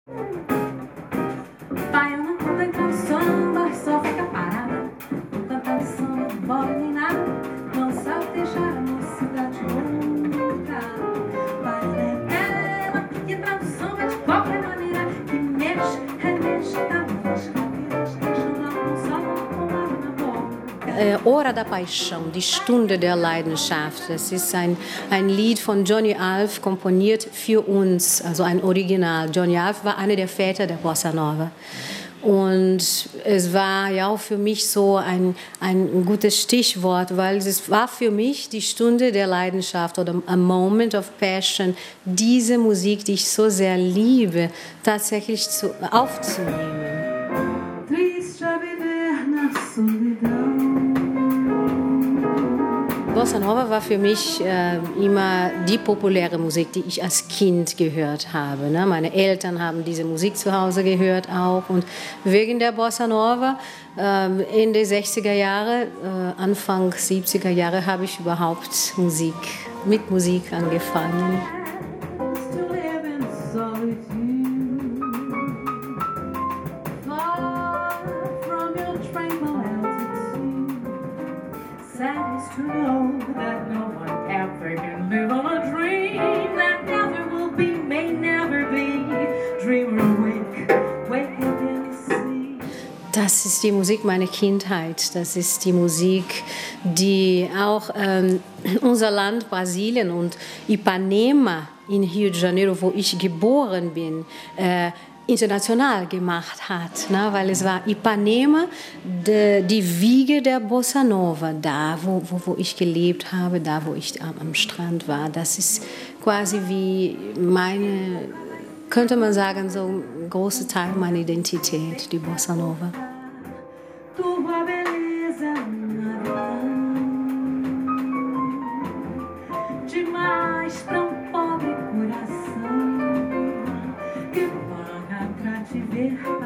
Baiana quando entra no samba, só fica parada, não canta samba, não bola nem nada, não sabe deixar a mocidade louca. Baiana é ela que entra no samba de qualquer maneira, que mexe, remexe, dá mexe, deixando ela com samba com água na boca. Hora da Paixão, die Stunde der Leidenschaft. Das ist ein Lied von Johnny Alf, komponiert für uns, also ein Original. Johnny Alf war einer der Väter der Bossa Nova. Und es war ja auch für mich so ein gutes Stichwort, weil es war für mich die Stunde der Leidenschaft oder a moment of passion, diese Musik, die ich so sehr liebe, tatsächlich aufzunehmen. Triste a viver na solidão. Bossa Nova war für mich immer die populäre Musik, die ich als Kind gehört habe. Ne? Meine Eltern haben diese Musik zu Hause gehört auch. Und wegen der Bossa Nova Ende 60er Jahre, Anfang 70er Jahre habe ich überhaupt mit Musik angefangen. Sad is to know that no one ever can live on a dream that never will be, may never be. Dreamer awake, wake up in the sea. Das ist die Musik meiner Kindheit. Das ist die Musik, die auch unser Land Brasilien und Ipanema in Rio de Janeiro, wo ich geboren bin, international gemacht hat, ne? Weil es war Ipanema, die Wiege der Bossa Nova, da wo ich gelebt habe, da wo ich am Strand war. Das ist quasi wie meine, könnte man sagen, so ein großer Teil meiner Identität, die Bossa Nova. Tua beleza demais pra pobre coração que paga pra te ver.